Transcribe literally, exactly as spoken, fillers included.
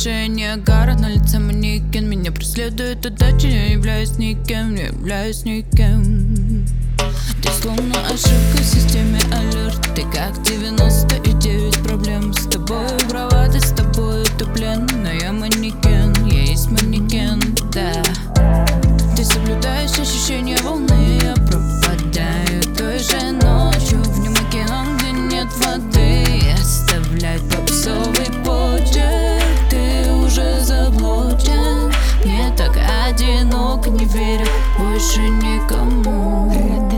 шее Ниагара, на лице манекен. Меня преследует удача, я являюсь никем, не являюсь никем. Ты словно ошибка в системе алерт. Ты как девяносто девять проблем. С тобой бравада, с тобой это плен. Но я манекен, я есть манекен, да. Ты соблюдаешь ощущение волны, я пропадаю той же ночью в Нью-Макеон, где нет воды. Оставлять попсовый почерк, ты уже заблочен. Мне так одиноко, не верю больше никому.